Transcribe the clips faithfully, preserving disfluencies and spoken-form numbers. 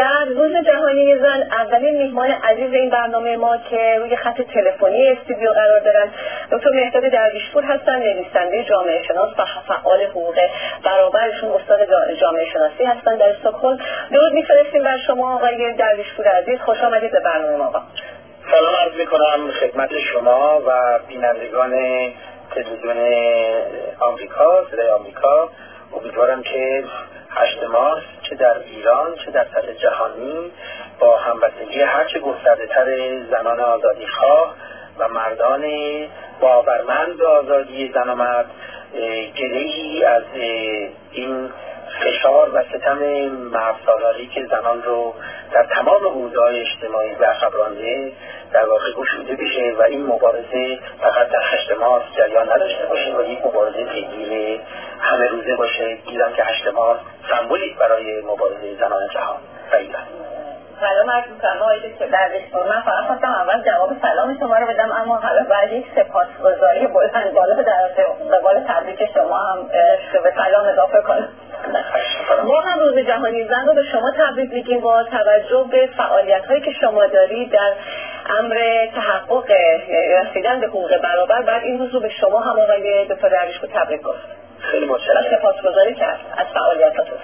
در روز جهانی زن اولین میهمان عزیز این برنامه ما که روی خط تلفنی استودیو قرار دارن دکتر مهداد درویشپور هستن، نویسنده جامعه شناس و فعال حقوق برابرشون استاد جامعه شناسی هستن در استکهلم. درود میفرستیم بر شما آقای درویشپور عزیز، خوش آمدید به برنامه ما. سلام عرض میکنم خدمت شما و بینندگان تلویزیون آمریکا، صدای آمریکا. امیدوارم که هشت مارس چه در ایران چه در سطح جهانی با همبستگی هرچه گسترده تر زنان آزادیخواه و مردان باورمند به آزادی زن و مرد گله‌ای از این فشار و ستم مردسالاری که زنان رو در تمام حوزه‌های اجتماعی در خبرانده در واقع گشوده بشه و این مبارزه فقط در هشت مارس جریان نداشته باشه و یک مبارزه پیگیر همه روزه باشه. دیدم که هشت مارس سمبولیک برای مبارزه زنان جهان و ایران. سلام عرض می‌کنم آقای دکتر درویشپور. من فقط خواستم اول جواب سلام شما رو بدم، اما حالا بعد یک سپاسگزاری بلند بالا در قبال تبریک شما هم به سلام اضافه کنم. ما هم روز جهانی زن رو به شما تبریک میگیم با توجه به فعالیت‌هایی که شما دارید در امر تحقق رسیدن به حقوق برابر. بعد این روز رو به شما هم آقای دکتر درویشپور تبریک گفت. خیلی متشکرم. سپاسگزاری کرد از فعالیتاتون.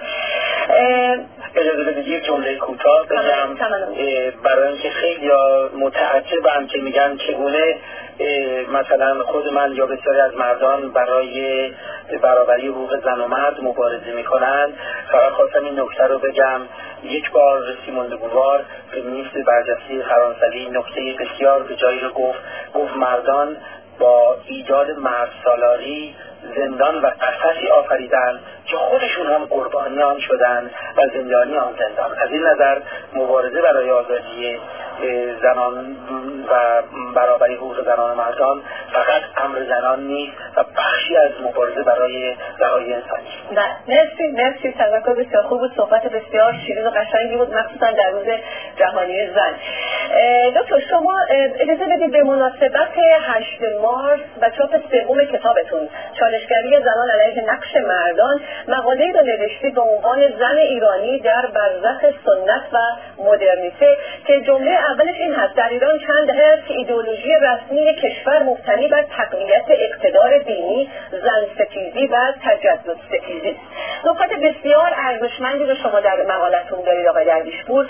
اجازه بدید یک جمله کوتاه بگم برای اینکه خیلی متعجبم که میگن چگونه مثلا خود من یا بسیاری از مردان برای برابری حقوق زن و مرد مبارزه میکنن. فقط خواستم این نکته رو بگم. یک بار سیمون دو بووار فمینیست برجسته فرانسوی نکته بسیار به جایی رو گفت گفت مردان با ایجاد مردسالاری زندان و قفسی آفریدن که خودشون هم قربانی آن شدن و زندانی آن زندان. از این نظر مبارزه برای آزادی زنان و برابری حقوق زنان و مردان فقط امر زنان نیست و بخشی از مبارزه برای رهایی انسانی. نه مرسی مرسی تشکر، بسیار خوب بود، صحبت بسیار شیرین و قشنگی بود، مخصوصا در روز جهانی زن. دکتر شما اجازه بدید به مناسبت هشت مارس و چاپ سوم کتابتون چالشگری زنان علیه نقش مردان مقاله‌ای رو نوشتید با عنوان زن ایرانی در برزخ سنت و مدرنیته که جمله اولش این هست: در ایران چند دهه است که ایدئولوژی رسمی کشور مبتنی بر تقویت اقتدار دینی، زن ستیزی و تجدد ستیزی است. نکات بسیار ارزشمندی رو شما در مقالتون دارید آقای درویشپور.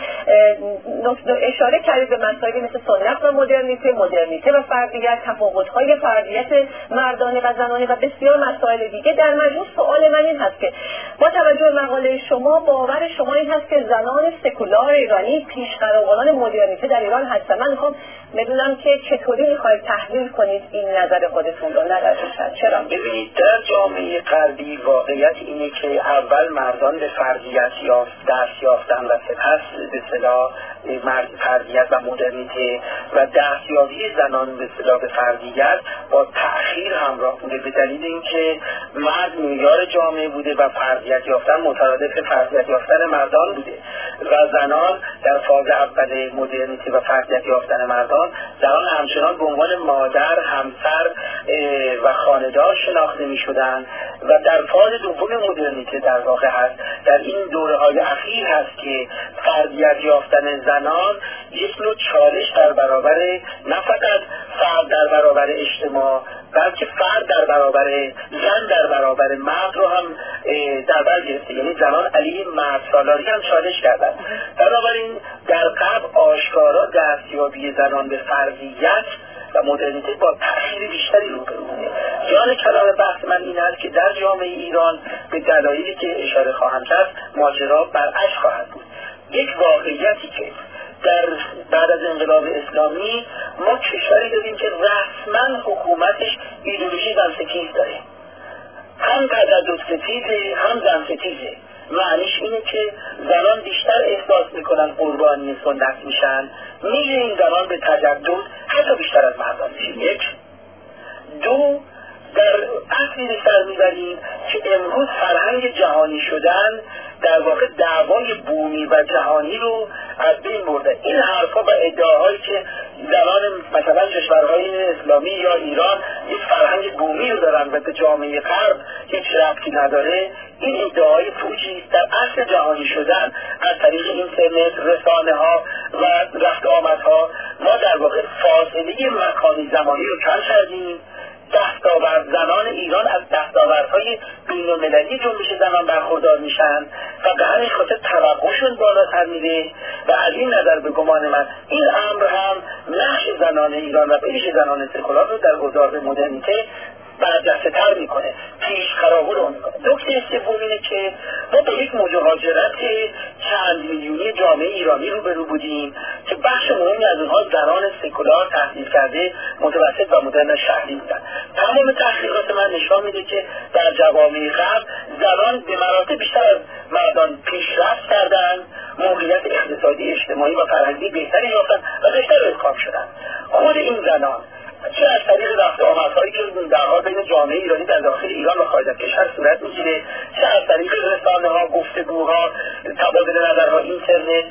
اشاره کردید به مسائلی مثل سنت و مدرنیته، مدرنیته و فردیت، تفاوت‌های فردیت مردانه و زنانه و بسیار مسائل دیگه. در مجموع سوال من این هست که با توجه به مقاله شما باور شما این هست که زنان سکولار ایرانی پیشقراقان مدرنیته در ایران هستن. من میخوام بدونم که چطوری میخواید تحلیل کنید این نظر خودتون رو. نظر شد چرا؟ ببینید در جامعه غربی واقعیت اینه که اول مردان به فردیت یافت دست یافتن و سپس به اصطلاح مرد فردیت و مدرنیته و دستیابی زنان به اصطلاح به فردیت با تأخیر همراه بوده، به دلیل اینکه مرد معیار جامعه بوده و فردیت یافتن مترادف فردیت یافتن مردان بوده و زنان در فاز اول مدرنیته و فردیت یافتن مردان زنان همچنان به عنوان مادر، همسر و خانه‌دار شناخته می‌شدند و در فاز دوم مدرنیته در واقع هست در این دوره‌های اخیر هست که فردیت یافتن زنان یک نوع چالش در برابر نه فقط فرد در برابر اجتماع بلکه فرد در برابر زن در برابر مرد رو هم در بر گرفته. یعنی زنان علیه مردسالاری هم چالش کردن. بنابراین در غرب آشکارا دستیابی زنان به فردیت و مدرنیته با تأخیر بیشتری روبرو بوده. جان کلام بحث من این است که در جامعه ایران به دلایلی که اشاره خواهم کرد ماجرا برعکس خواهد بود. یک واقعیتی که در بعد از انقلاب اسلامی ما کشوری داریم که رسما حکومتش ایدئولوژی زن ستیز داره، هم تجدد ستیزه هم زن ستیزه. معنیش اینه که زنان بیشتر احساس میکنن قربانی سنت میشن، میل این زنان به تجدد حتی بیشتر از مردان میشه. یک دو در اصلی به سر میبریم که امروز فرهنگ جهانی شدن در واقع دعوای بومی و جهانی رو از بین برده. این حرفا و ادعاهایی که زنان مثلا کشورهای اسلامی یا ایران یک فرهنگ بومی رو دارن و به جامعه غرب هیچ ربطی نداره، این ادعای پوچی است. در اصل جهانی شدن از طریق این اینترنت، رسانه ها و رفت آمدها ما در واقع فاصله مکانی زمانی رو کم کردیم. دستاورد زنان ایران از دستاوردهای بین‌المللی جنبش زنان برخوردار میشن و به همین خاطر توقعشون بالاتر میره و از این نظر به گمان من این امر هم نقش زنان ایران و به‌ویژه زنان سکولار رو در گذار به مدرنیته برجسته تر میکنه، پیش خرابو رو میکنه. نکته سوم اینه که ما با یک مهاجرت چند میلیونی جامعه ایرانی روبرو بودیم که بخش مهمی از اونها زنان سکولار تحصیل کرده متوسط و مدرن شهری بودن. تمام تحقیقات من نشان میده که در جوامع غرب زنان به مراتب بیشتر از مردان پیشرفت کردن، موقعیت اقتصادی، اجتماعی و فرهنگی بهتری یافتن و بیشتر اسکان شدن. خود این زنان چه از طریق رفت آمدهایی که در حال بین جامعه ایرانی در داخل ایران و خارج از کشور صورت میگیره، چه از طریق رسانه‌ها، گفتگوها، تبادل نظرها، اینترنت،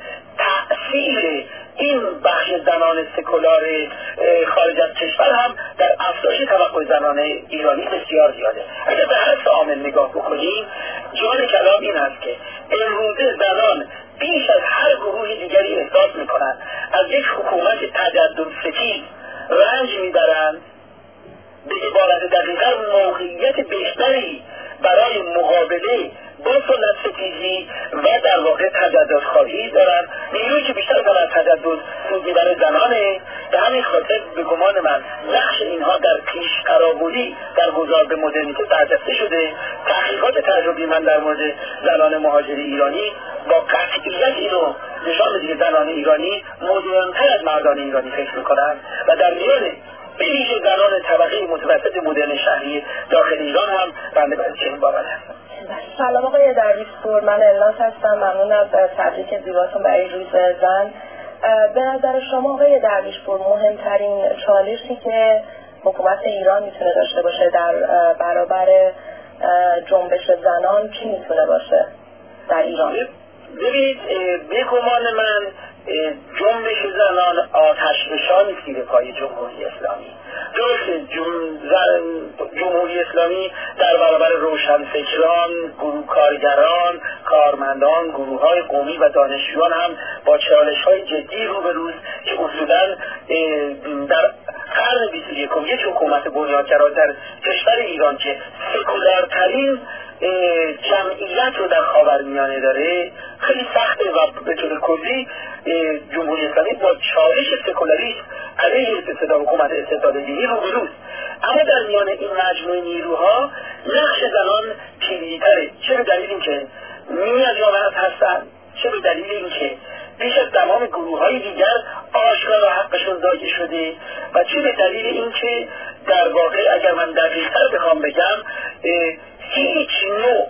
تأثیر این بخش زنان سکولار خارج از کشور هم در افزایش توقع زنان ایرانی بسیار زیاده. اگر به هر سه عامل نگاه بکنیم، جان کلام این است که امروزه زنان بیش از هر گروه دیگری احساس میکنند از یک حکومت تجدد ستیز رنج میبرند، به عبارت دقیقا موقعیت بیشتری برای مقابله با سنت ستیزی و در واقع تجدد خواهی دارند. نیرویی که بیشتر از تجدد سود میبره زنانه. به همین خاطر به گمان من نقش اینها در پیش قراردادی در گذار به مدرنیته برجسته شده. تحقیقات تجربی من در مورد زنان مهاجر ایرانی با قطعیت اینو نشان میده که زنان ایرانی مدرن‌تر از مردان ایرانی فکر میکنند و در میان به ویژه زنان طبقه متوسط مدرن شهری داخل ایران هم بنده بر چنین باور هستم. سلام آقای درویشپور، من الناس هستم. ممنون از تبریک زیباتون برای روز زن. به نظر شما آقای درویشپور مهمترین چالشی که حکومت ایران میتونه داشته باشه در برابر جنبش زنان چی میتونه باشه در ایران؟ ببینید، به گمان من جنبش زنان آتش نشانی است به پای جمهوری اسلامی. درست جمهوری اسلامی در برابر روشنفکران، گروه کارگران، کارمندان، گروه های قومی و دانشجویان هم با چالش های جدی روبروست که اصولا در قرن بیست و یکم یک حکومت بنیانگرا در کشور ایران که سکولارترین جمعیت رو در خاورمیانه داره خیلی سخته و به طور کلی جمهوری اسلامی با چالش سکولاریسم علیه استبداد حکومت استبداد دینی روبروست. اما در میان این مجموعه نیروها نقش زنان کلیدی‌تره، چه به دلیل اینکه نیمی از جامعه هستن، چه به دلیل اینکه بیش از تمام گروه‌های دیگر آشکارا حقشون ضایع شده و چه به دلیل اینکه در واقع اگر من دقیق‌تر بخوام بگم هیچ نوع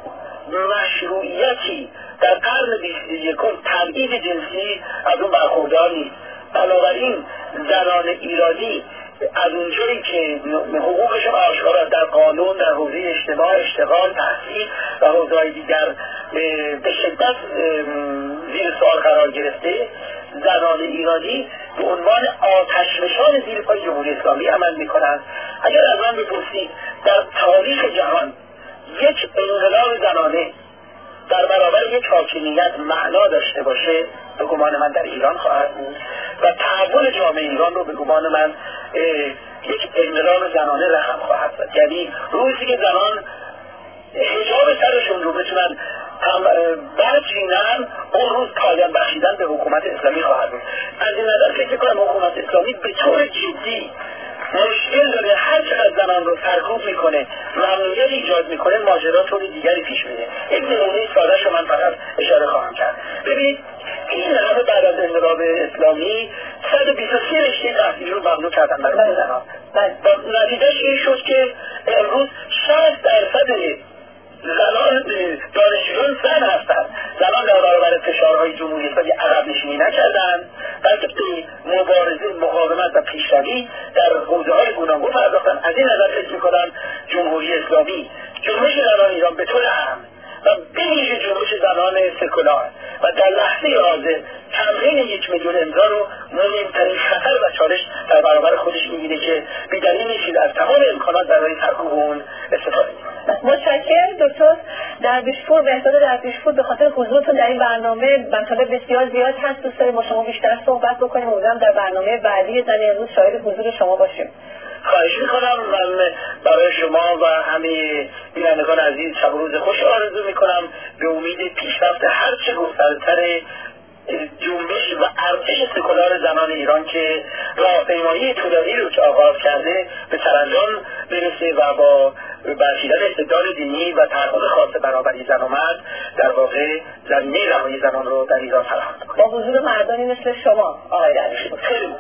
مشروعیتی در قرن بیست و یکم تبعیض جنسی از اون برخوردار نیست. بنابراین زنان ایرانی از اونجایی که حقوقشون آشکارا در قانون، در حوزه اجتماع، اشتغال، تحصیل و حوزه‌های دیگر به شدت زیر سوال قرار گرفته، زنان ایرانی به عنوان آتش‌نشان زیر پای جمهوری اسلامی عمل می‌کنند. اگر از من بپرسید در تاریخ جهان یک انقلاب زنانه در برابر یک حاکمیت معنا داشته باشه، به گمان من در ایران خواهد بود و تحول جامعه ایران رو به گمان من یک انقلاب زنانه رقم خواهد زد. یعنی روزی که زنان حجاب سرشون رو بتونن برچینن، اون روز پایان بخشیدن به حکومت اسلامی خواهد بود. از این نظر فکر کنم حکومت اسلامی به طور جدی مشکل داره، هر چقدر زنان رو سرکوب میکنه، ممنوعیت ایجاد میکنه، ماجرا طور دیگری پیش میره. یک نمونه ساده شو من فقط اشاره خواهم کرد. ببینید این همه بعد از انقلاب اسلامی صد و بیست و سه رشته تحصیلی رو ممنوع کردن برای زنان و نتیجهش این شد که امروز شصت درصد زنان دانشجویان زن هستند. زنان در برابر فشارهای جمهوری اسلامی عقب نشینی نکردند، بلکه به مبارزه، مقاومت و پیشروی در حوزه‌های گوناگون پرداختند. از این نظر فکر می‌کنم جمهوری اسلامی جنبش زنان ایران به طور عام و به‌ویژه جنبش زنان سکولار و در لحظه حاضر تمرین یک میلیون امضا رو مهمترین خطر و چالش در برابر خودش می‌گیره که بی‌دلیل نیست از تمام امکانات برای سرکوب اون استفاده می‌کنه. متشکرم دکتر درویشپور، بهزاد درویشپور، به خاطر حضورتون در این برنامه. مطالب بسیار زیاد هست، دوست داریم با شما بیشتر صحبت بکنیم. امیدوارم در برنامه بعدی زن امروز شاهد حضور شما باشیم. خواهش میکنم. من برای شما و همه بینندگان عزیز شب و روز خوش آرزو میکنم، به امید پیشرفت هرچه گسترده‌تر جنبش و ارتش سکولار زنان ایران که راهپیمایی طولانی رو که آغاز کرده به سرانجام برسه و با برچیدن استقلال دینی و تعهد خاص برابری زن و مرد در واقع زمینه رهایی زنان رو در ایران فراهم کنه. با حضور مردانی مثل شما آقای درویشپور.